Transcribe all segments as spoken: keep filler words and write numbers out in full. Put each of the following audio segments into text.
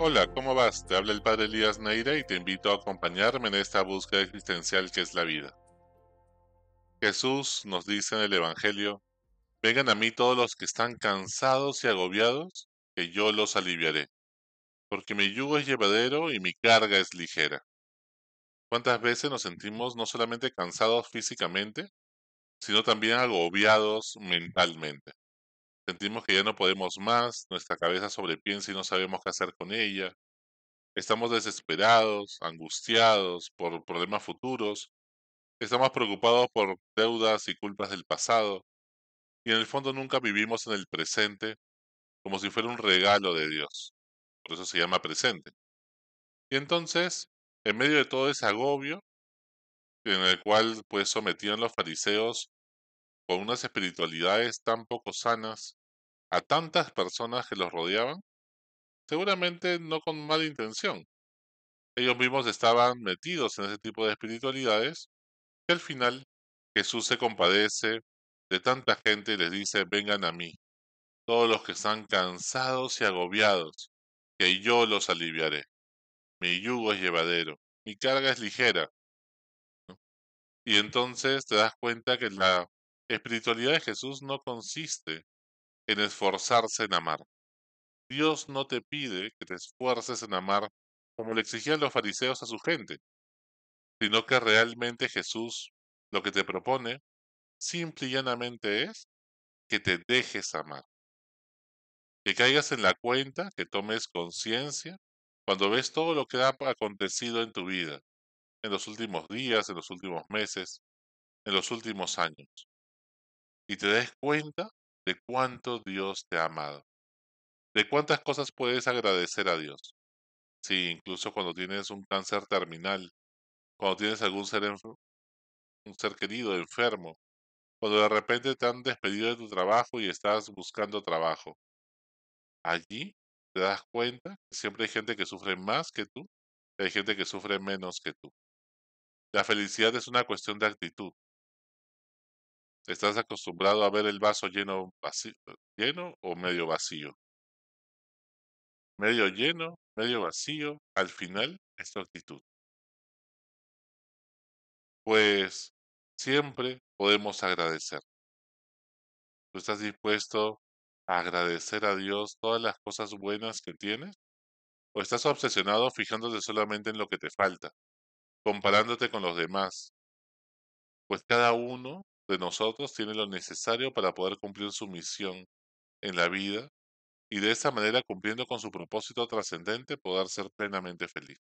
Hola, ¿cómo vas? Te habla el padre Elías Neira y te invito a acompañarme en esta búsqueda existencial que es la vida. Jesús nos dice en el Evangelio, vengan a mí todos los que están cansados y agobiados, que yo los aliviaré, porque mi yugo es llevadero y mi carga es ligera. ¿Cuántas veces nos sentimos no solamente cansados físicamente, sino también agobiados mentalmente? Sentimos que ya no podemos más, nuestra cabeza sobrepiensa y no sabemos qué hacer con ella. Estamos desesperados, angustiados por problemas futuros, estamos preocupados por deudas y culpas del pasado, y en el fondo nunca vivimos en el presente como si fuera un regalo de Dios. Por eso se llama presente. Y entonces, en medio de todo ese agobio, en el cual pues sometían los fariseos con unas espiritualidades tan poco sanas a tantas personas que los rodeaban, seguramente no con mala intención. Ellos mismos estaban metidos en ese tipo de espiritualidades y al final Jesús se compadece de tanta gente y les dice, vengan a mí, todos los que están cansados y agobiados, que yo los aliviaré. Mi yugo es llevadero, mi carga es ligera. ¿No? Y entonces te das cuenta que la espiritualidad de Jesús no consiste en esforzarse en amar. Dios no te pide que te esfuerces en amar como le exigían los fariseos a su gente, sino que realmente Jesús lo que te propone simple y llanamente es que te dejes amar, que caigas en la cuenta, que tomes conciencia cuando ves todo lo que ha acontecido en tu vida, en los últimos días, en los últimos meses, en los últimos años, y te des cuenta de cuánto Dios te ha amado, de cuántas cosas puedes agradecer a Dios. Sí, incluso cuando tienes un cáncer terminal, cuando tienes algún ser, enf- un ser querido enfermo, cuando de repente te han despedido de tu trabajo y estás buscando trabajo. Allí te das cuenta que siempre hay gente que sufre más que tú y hay gente que sufre menos que tú. La felicidad es una cuestión de actitud. ¿Estás acostumbrado a ver el vaso lleno, vaci- lleno o medio vacío? Medio lleno, medio vacío, al final es tu actitud. Pues siempre podemos agradecer. ¿Tú estás dispuesto a agradecer a Dios todas las cosas buenas que tienes? ¿O estás obsesionado fijándote solamente en lo que te falta, comparándote con los demás? Pues cada uno de nosotros tiene lo necesario para poder cumplir su misión en la vida y de esa manera, cumpliendo con su propósito trascendente, poder ser plenamente feliz.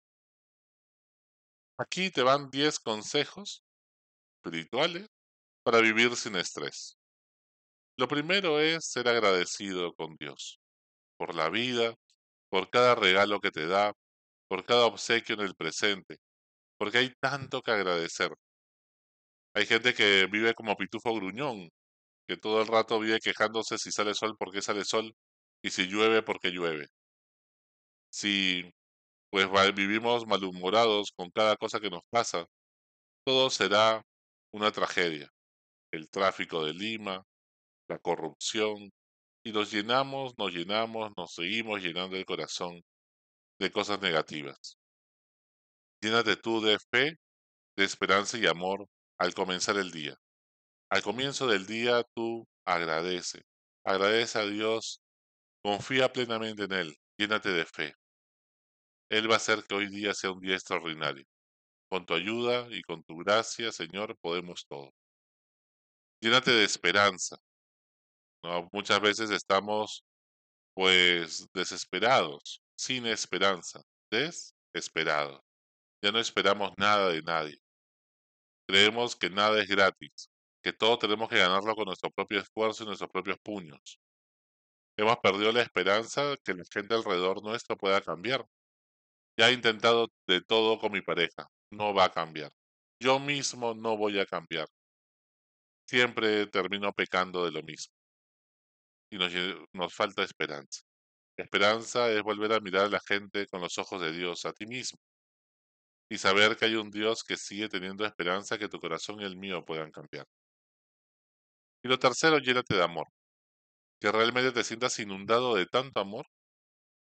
Aquí te van diez consejos espirituales para vivir sin estrés. Lo primero es ser agradecido con Dios por la vida, por cada regalo que te da, por cada obsequio en el presente, porque hay tanto que agradecer. Hay gente que vive como pitufo gruñón, que todo el rato vive quejándose si sale sol, porque sale sol, y si llueve, porque llueve. Si pues va- vivimos malhumorados con cada cosa que nos pasa, todo será una tragedia. El tráfico de Lima, la corrupción, y nos llenamos, nos llenamos, nos seguimos llenando el corazón de cosas negativas. Llénate tú de fe, de esperanza y amor al comenzar el día. Al comienzo del día tú agradece. Agradece a Dios, confía plenamente en Él, llénate de fe. Él va a hacer que hoy día sea un día extraordinario. Con tu ayuda y con tu gracia, Señor, podemos todo. Llénate de esperanza, ¿no? Muchas veces estamos, pues, desesperados, sin esperanza, desesperados. Ya no esperamos nada de nadie. Creemos que nada es gratis, que todo tenemos que ganarlo con nuestro propio esfuerzo y nuestros propios puños. Hemos perdido la esperanza que la gente alrededor nuestro pueda cambiar. Ya he intentado de todo con mi pareja, no va a cambiar. Yo mismo no voy a cambiar. Siempre termino pecando de lo mismo y nos, lle- nos falta esperanza. Esperanza es volver a mirar a la gente con los ojos de Dios, a ti mismo, y saber que hay un Dios que sigue teniendo esperanza que tu corazón y el mío puedan cambiar. Y lo tercero, llénate de amor, que realmente te sientas inundado de tanto amor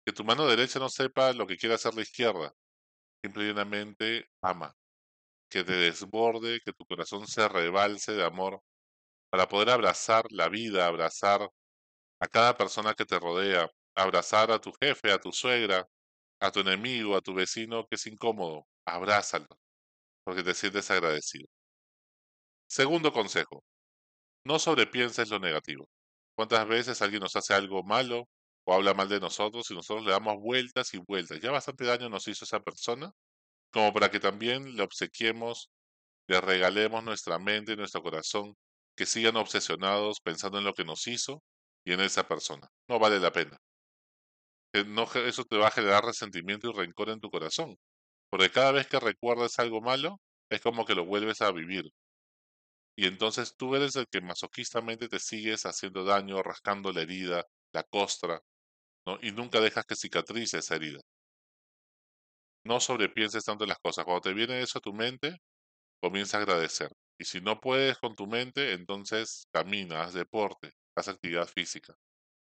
Que tu mano derecha no sepa lo que quiere hacer la izquierda. Simplemente ama. Que te desborde, que tu corazón se rebalse de amor para poder abrazar la vida, abrazar a cada persona que te rodea, abrazar a tu jefe, a tu suegra, a tu enemigo, a tu vecino que es incómodo. Abrázalo, porque te sientes agradecido. Segundo consejo, no sobrepienses lo negativo. ¿Cuántas veces alguien nos hace algo malo o habla mal de nosotros y nosotros le damos vueltas y vueltas? Ya bastante daño nos hizo esa persona como para que también le obsequiemos, le regalemos nuestra mente y nuestro corazón, que sigan obsesionados pensando en lo que nos hizo y en esa persona. No vale la pena. Que no, eso te va a generar resentimiento y rencor en tu corazón, porque cada vez que recuerdas algo malo, es como que lo vuelves a vivir. Y entonces tú eres el que masoquistamente te sigues haciendo daño, rascando la herida, la costra, ¿no? Y nunca dejas que cicatrice esa herida. No sobrepienses tanto en las cosas. Cuando te viene eso a tu mente, comienza a agradecer. Y si no puedes con tu mente, entonces camina, haz deporte, haz actividad física.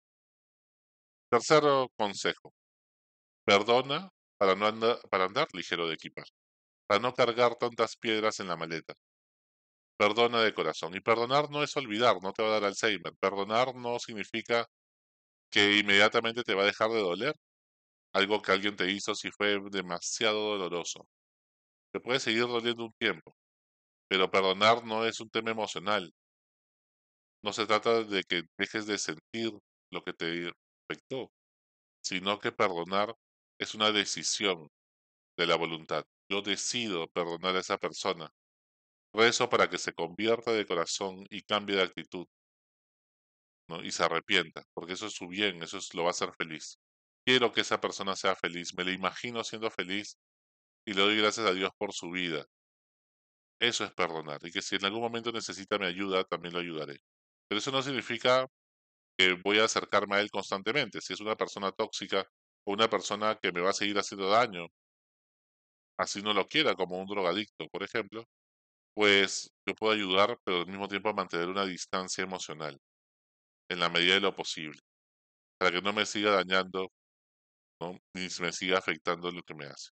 Tercer consejo, perdona para, no andar, para andar ligero de equipaje, para no cargar tantas piedras en la maleta. Perdona de corazón. Y perdonar no es olvidar, no te va a dar Alzheimer. Perdonar no significa que inmediatamente te va a dejar de doler algo que alguien te hizo si fue demasiado doloroso. Te puede seguir doliendo un tiempo, pero perdonar no es un tema emocional. No se trata de que dejes de sentir lo que te afectó, sino que perdonar es una decisión de la voluntad. Yo decido perdonar a esa persona. Rezo para que se convierta de corazón y cambie de actitud, ¿no? Y se arrepienta, porque eso es su bien, eso es, lo va a hacer feliz. Quiero que esa persona sea feliz, me la imagino siendo feliz y le doy gracias a Dios por su vida. Eso es perdonar, y que si en algún momento necesita mi ayuda, también lo ayudaré. Pero eso no significa que voy a acercarme a él constantemente. Si es una persona tóxica o una persona que me va a seguir haciendo daño, así no lo quiera, como un drogadicto, por ejemplo, pues yo puedo ayudar, pero al mismo tiempo a mantener una distancia emocional, en la medida de lo posible, para que no me siga dañando, ¿no? Ni me siga afectando lo que me hace.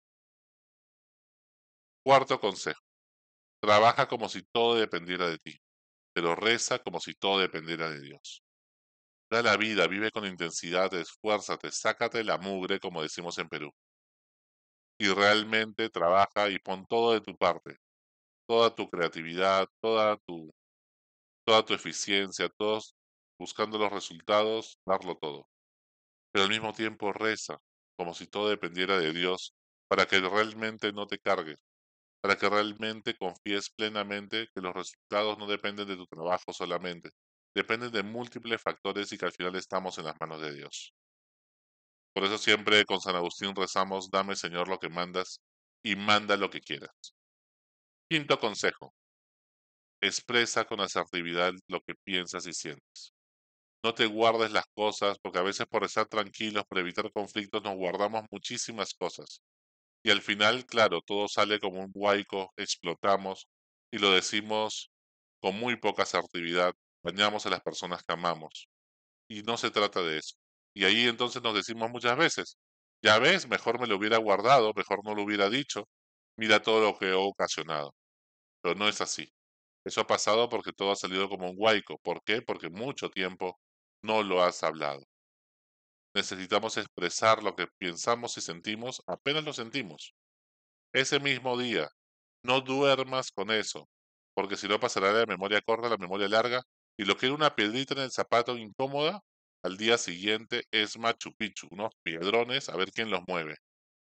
Cuarto consejo, trabaja como si todo dependiera de ti, pero reza como si todo dependiera de Dios. Da la vida, vive con intensidad, esfuérzate, sácate la mugre, como decimos en Perú, y realmente trabaja y pon todo de tu parte, toda tu creatividad, toda tu, toda tu eficiencia, todos buscando los resultados, darlo todo. Pero al mismo tiempo reza, como si todo dependiera de Dios, para que realmente no te cargues, para que realmente confíes plenamente que los resultados no dependen de tu trabajo solamente, dependen de múltiples factores y que al final estamos en las manos de Dios. Por eso siempre con San Agustín rezamos, dame Señor lo que mandas y manda lo que quieras. Quinto consejo, expresa con asertividad lo que piensas y sientes. No te guardes las cosas, porque a veces por estar tranquilos, por evitar conflictos, nos guardamos muchísimas cosas. Y al final, claro, todo sale como un huaico, explotamos y lo decimos con muy poca asertividad, dañamos a las personas que amamos. Y no se trata de eso. Y ahí entonces nos decimos muchas veces, ya ves, mejor me lo hubiera guardado, mejor no lo hubiera dicho, mira todo lo que he ocasionado. Pero no es así. Eso ha pasado porque todo ha salido como un huaico. ¿Por qué? Porque mucho tiempo no lo has hablado. Necesitamos expresar lo que pensamos y sentimos apenas lo sentimos. Ese mismo día, no duermas con eso, porque si no pasará de la memoria corta a la memoria larga, y lo que era una piedrita en el zapato incómoda, al día siguiente es Machu Picchu, unos piedrones, a ver quién los mueve.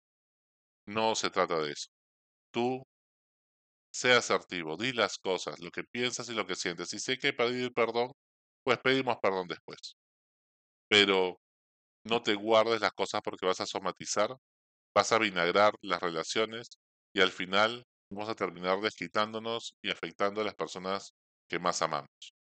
No se trata de eso. Tú sé asertivo, di las cosas, lo que piensas y lo que sientes. Si sé que hay que pedir perdón, pues pedimos perdón después. Pero no te guardes las cosas porque vas a somatizar, vas a vinagrar las relaciones y al final vamos a terminar desquitándonos y afectando a las personas que más amamos.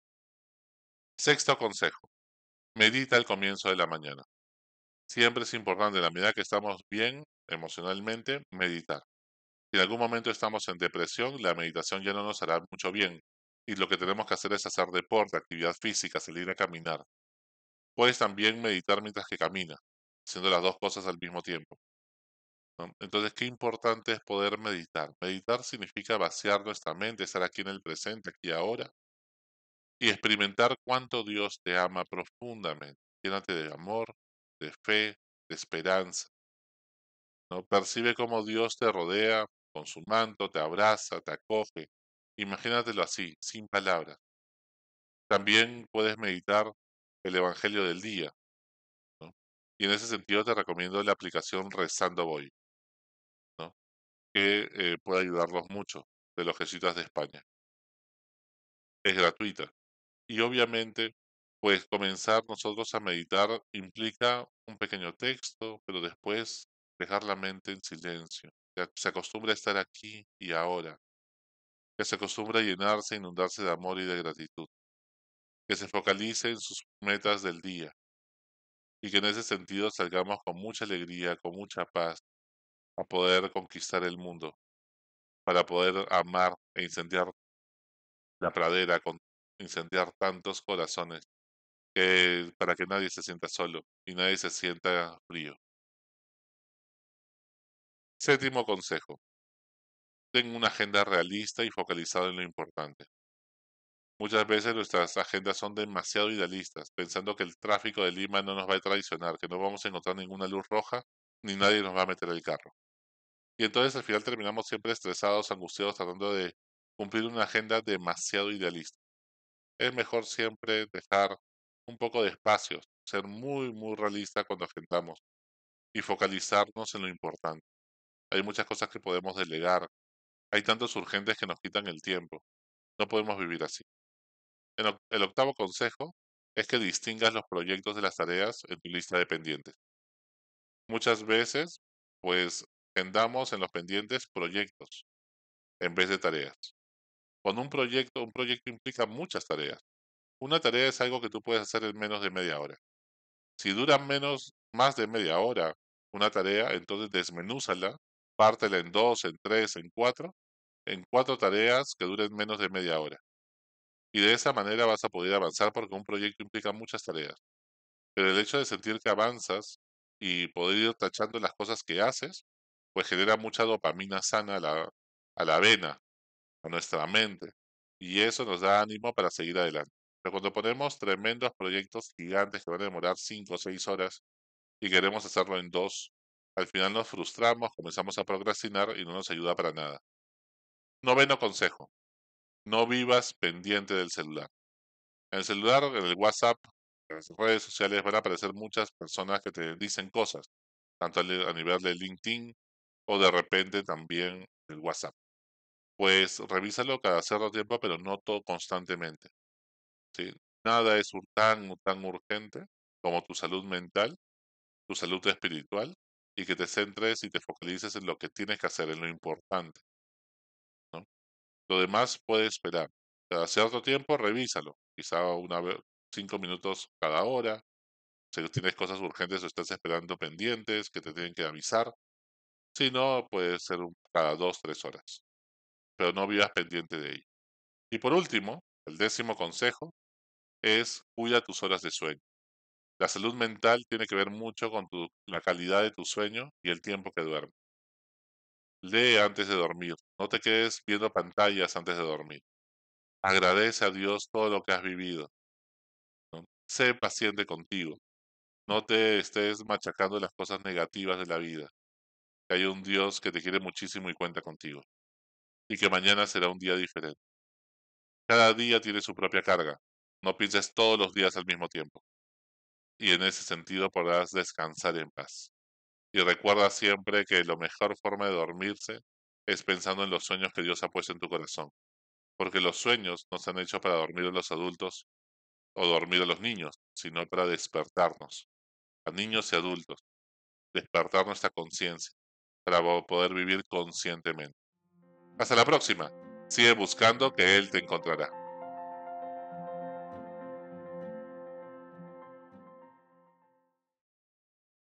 Sexto consejo, medita al comienzo de la mañana. Siempre es importante, en la medida que estamos bien emocionalmente, meditar. Si en algún momento estamos en depresión, la meditación ya no nos hará mucho bien. Y lo que tenemos que hacer es hacer deporte, actividad física, salir a caminar. Puedes también meditar mientras que caminas. haciendo las dos cosas al mismo tiempo, ¿no? Entonces, qué importante es poder meditar. Meditar significa vaciar nuestra mente, estar aquí en el presente, aquí y ahora, y experimentar cuánto Dios te ama profundamente. Llénate de amor, de fe, de esperanza, ¿no? Percibe cómo Dios te rodea con su manto, te abraza, te acoge. Imagínatelo así, sin palabras. También puedes meditar el Evangelio del día, ¿no? Y en ese sentido te recomiendo la aplicación Rezando Voy, ¿no? Que eh, puede ayudarlos mucho, de los jesuitas de España. Es gratuita. Y obviamente, pues comenzar nosotros a meditar implica un pequeño texto, pero después dejar la mente en silencio. Que se acostumbra a estar aquí y ahora. Que se acostumbra a llenarse, a inundarse de amor y de gratitud. Que se focalice en sus metas del día. Y que en ese sentido salgamos con mucha alegría, con mucha paz, a poder conquistar el mundo, para poder amar e incendiar la pradera, con incendiar tantos corazones, que para que nadie se sienta solo y nadie se sienta frío. Séptimo consejo: ten una agenda realista y focalizada en lo importante. Muchas veces nuestras agendas son demasiado idealistas, pensando que el tráfico de Lima no nos va a traicionar, que no vamos a encontrar ninguna luz roja, ni nadie nos va a meter el carro. Y entonces al final terminamos siempre estresados, angustiados, tratando de cumplir una agenda demasiado idealista. Es mejor siempre dejar un poco de espacio, ser muy, muy realista cuando agendamos y focalizarnos en lo importante. Hay muchas cosas que podemos delegar. Hay tantos urgentes que nos quitan el tiempo. No podemos vivir así. El, oc- el octavo consejo es que distingas los proyectos de las tareas en tu lista de pendientes. Muchas veces, pues, agendamos en los pendientes proyectos en vez de tareas. Con un proyecto, un proyecto implica muchas tareas. Una tarea es algo que tú puedes hacer en menos de media hora. Si dura menos, más de media hora una tarea, entonces desmenúzala, pártela en dos, en tres, en cuatro, en cuatro tareas que duren menos de media hora. Y de esa manera vas a poder avanzar porque un proyecto implica muchas tareas. Pero el hecho de sentir que avanzas y poder ir tachando las cosas que haces, pues genera mucha dopamina sana a la, a la vena, a nuestra mente. Y eso nos da ánimo para seguir adelante. Pero cuando ponemos tremendos proyectos gigantes que van a demorar cinco o seis horas y queremos hacerlo en dos, al final nos frustramos, comenzamos a procrastinar y no nos ayuda para nada. Noveno consejo: no vivas pendiente del celular. En el celular, en el WhatsApp, en las redes sociales van a aparecer muchas personas que te dicen cosas, tanto a a nivel de LinkedIn o de repente también el WhatsApp. Pues revísalo cada cierto tiempo, pero no todo constantemente, ¿sí? Nada es ur- tan, tan urgente como tu salud mental, tu salud espiritual, y que te centres y te focalices en lo que tienes que hacer, en lo importante, ¿no? Lo demás puede esperar. Cada cierto tiempo revísalo, quizá una vez, cinco minutos cada hora. Si tienes cosas urgentes o estás esperando pendientes que te tienen que avisar. Si no, puede ser un- cada dos, tres horas. Pero no vivas pendiente de ello. Y por último, el décimo consejo es cuida tus horas de sueño. La salud mental tiene que ver mucho con tu- la calidad de tu sueño y el tiempo que duermes. Lee antes de dormir. No te quedes viendo pantallas antes de dormir. Agradece a Dios todo lo que has vivido, ¿no? Sé paciente contigo. No te estés machacando las cosas negativas de la vida. Que hay un Dios que te quiere muchísimo y cuenta contigo. Y que mañana será un día diferente. Cada día tiene su propia carga. No pienses todos los días al mismo tiempo. Y en ese sentido podrás descansar en paz. Y recuerda siempre que la mejor forma de dormirse es pensando en los sueños que Dios ha puesto en tu corazón. Porque los sueños no se han hecho para dormir a los adultos o dormir a los niños, sino para despertarnos, a niños y adultos, despertar nuestra conciencia, para poder vivir conscientemente. Hasta la próxima. Sigue buscando que Él te encontrará.